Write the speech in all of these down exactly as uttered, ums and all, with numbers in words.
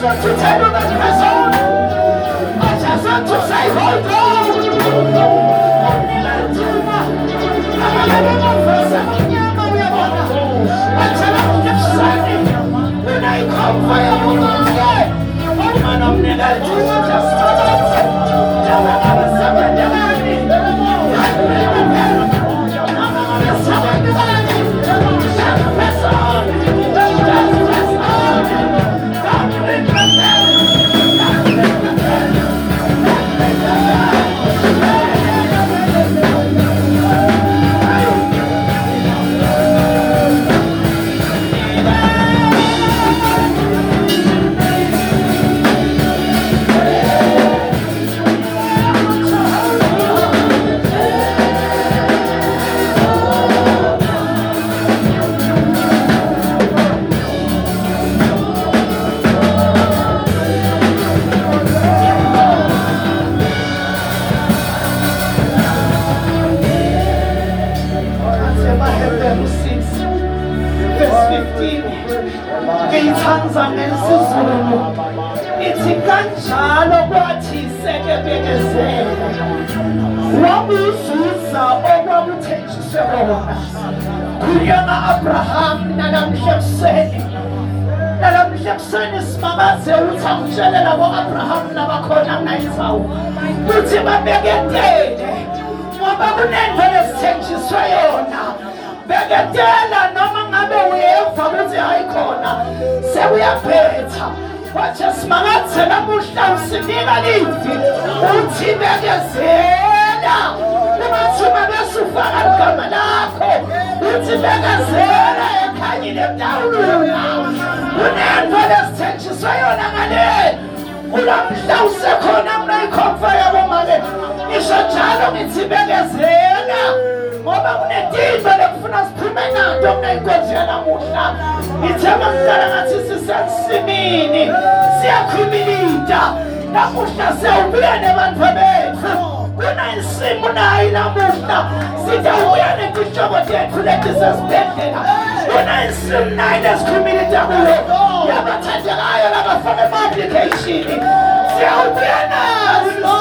want to tell you that person. I just want to say, hold on. When I come for you, man, I'm never Abraham nalamhlekseni nalamhlekseni simamaze uthamshelela ngo-Abraham nabakhona nayizawu uthi babeketele ngoba kunento lesithenjiswe yona beketela noma ngabe uyeva ukuthi hayikhona sekuyaphetha wathi simangathe namuhla usinika livi uthi bekezela umathuma besufaka ligama lakho uthi bekezela ekhanyile mdawulula kunento lesithenjiswe yona ngale ulamhla usekhona mna ikhomfa yabo manje isho njalo ngithi bekezela ngoba kunentinto lekufuna siphume nato mna inkonzo yanamuhla ngithema mdala ngathi sisensimini siyakhumilita namuhla siyawubuya nebantu bethu kunayisimu nayi namuhla sitawubuya netihlobo tethu leti sesibhedlela kunayisimu nayi lesikhumilita kulo yabathandekayo labafaka ema-application siyawubuya nazo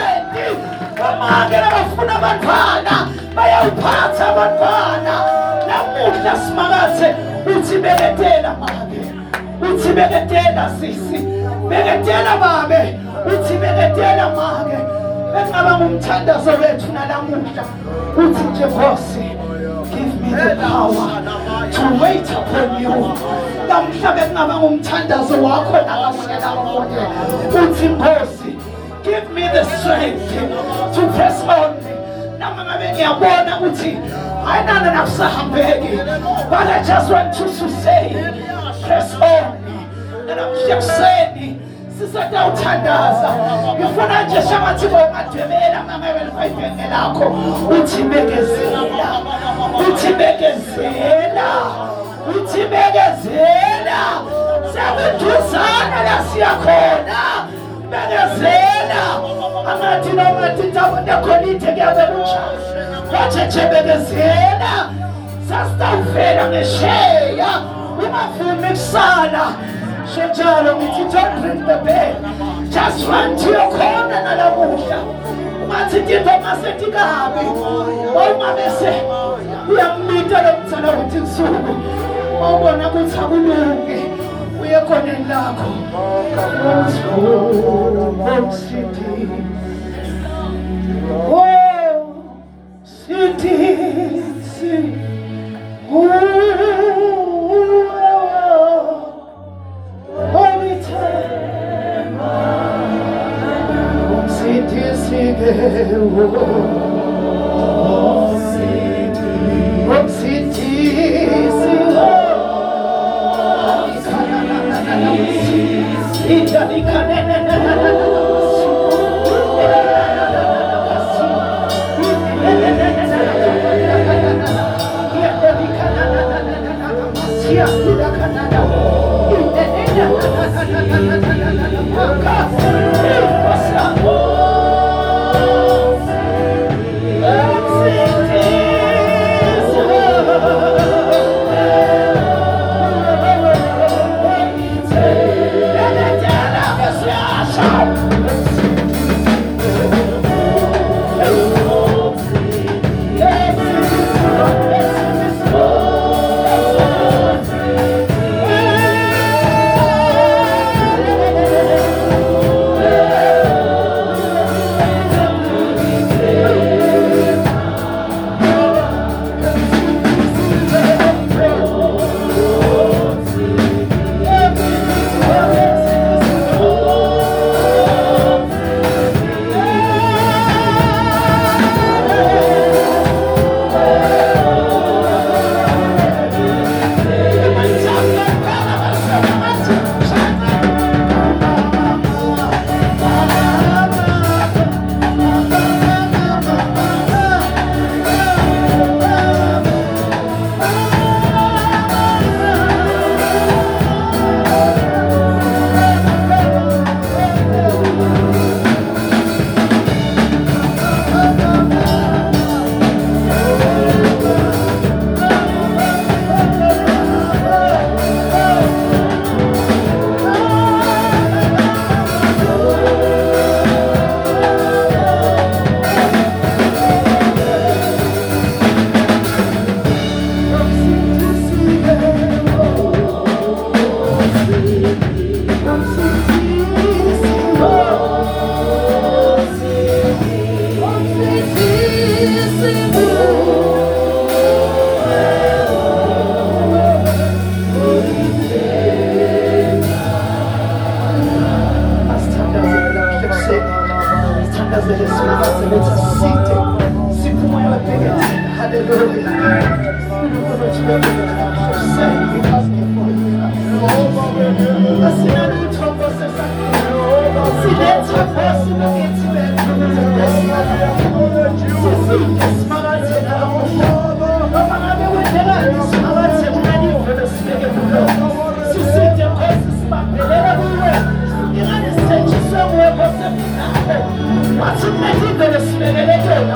Kamake labafuna abantwana bayawuphatha abantwana namuhla simakathe uthi beketela make uthi beketela sisi beketela babe uthi beketela make engaba ngumthandazo wethu nalamuhla uthi nje Nkosi give me the power to wait upon you namhla bekungaba ngumthandazo wakho nakamulela konke uthi Nkosi give me the strength to press on. Nama ngabe ngiyabona ukuthi ayinana nakusahambeki but I just want to say press on. Namhlekuseni sisatawuthandaza ngifuna nje shangathi bongadwebela mangabe lifayibhenge lakho uthi bekezela uthi bekezela uthi bekezela sekuduzana la siyakhona bekezela angathi noma tintabo ndakhonithe kuyabe kushaya watshe bekezela sasitawuvela ngesheya ungavumi kusala shenjalo ngithi don't bring the bed just run to your corner nalamuhla ungathi tinto masethi kabi uma bese uyamita lo mthana uthi kusuku ubona ukuthi akulungi uye khoneni lakho oh city oh city city oh holy time oh city city oh city oh city Italy Yeah. asinalutho Nkosi esakho siletha Nkosi bakithi bethu sisinde simakathe namuhla noma ngabe kwenzelani simakathe kunalive besibeke kulo sisinde Nkosi sibambelela kuwe ingane sisetshenziswe nguwe Nkosi emhlabeni wathi kunalive besibekele kona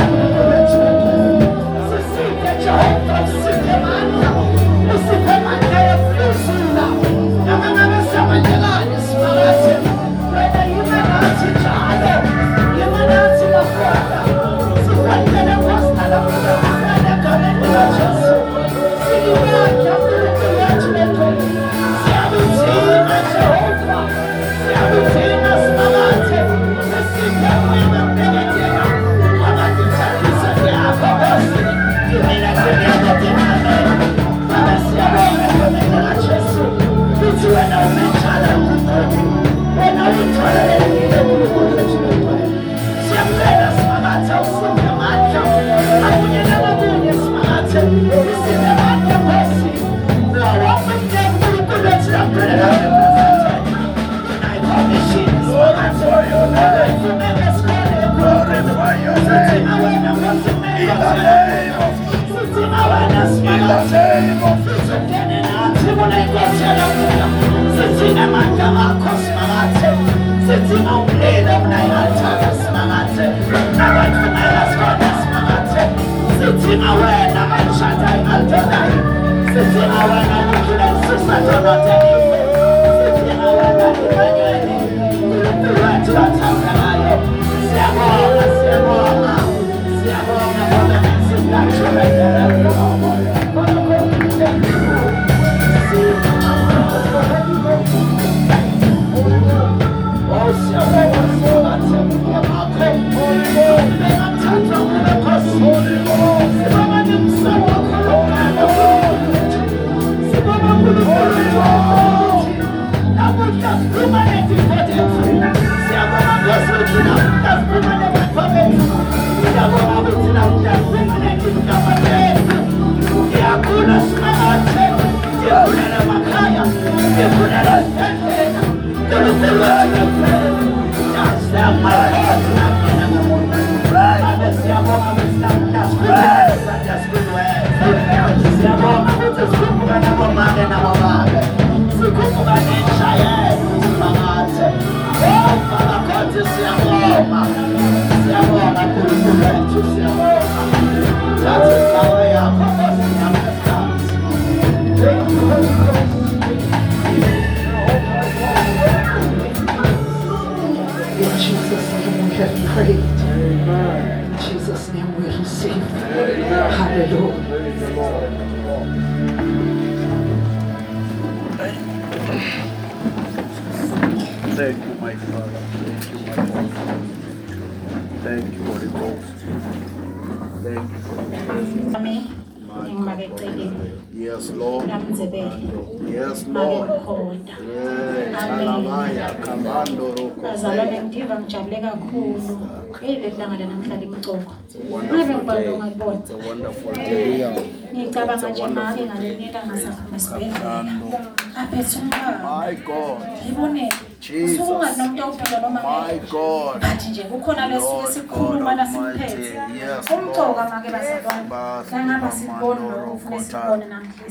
sisinde Jehova sisinde mandla usiphe mandla yokufuzula noma ngabe siyamandelani simakathe wena yima nathi njalo yima nathi bafana sikwandele Nkosi nalamuhla egameni likaJesu siyibonga uNkulunkulu wethu nentombi siyakudinga Jehova siyakudinga simakathe sisinde kuwe mbeketela abazithathisa yakho Nkosi kimina siyakudinga Baba siyabonga egameni likaJesu uthi wena umejala uNkulunkulu wena uyitholelekile uNkulunkulu wethu nentombi siyamcela simakathe usiphe amandla akunye nalakunye simakathe usiphe amandla Nkosi wonke uNkulunkulu wethu yaphelela ayikhamishini simakathe ayifumeke sikhole sidinga wena Nkosi sidinga wena simakathe sizongene nathi kule Nkosi yalamuhla sidinga amandla akho simakathe sidinga umlilo unayialthara simakathe nabantu nayasikona simakathe sidinga wena El-Shaddai Adonai sidinga wena Lukhula Susadonotheniwe sidinga wena Emmanueli uNkulunkulu wethu othandekayo siyabonga siyabonga siyabonga ngoba sizatshumedela Thank you, my Father. Thank you, my Father. Thank you, Holy Ghost. Thank you for the presence. Yes, Lord. Yes, Lord. Alabaya, Kamando, Azalane ngiva ngijabule kakhulu ilehlangana namhlanje imicoko. Ngabe ngibamba ngibona. It's a wonderful day. Ngicabanga nje manje ngalenyeka ngasahamba esibhedlela. Aphethe umntwana. My God. Ngibone Jesus. usungathi nomuntu awufunda noma My God. bathi nje kukhona lesike sikhuluma nasimphethe. Yes, Umcoka Lord. make bazalwane. Ngangaba sibone lokho ufuna sibone namhlanje.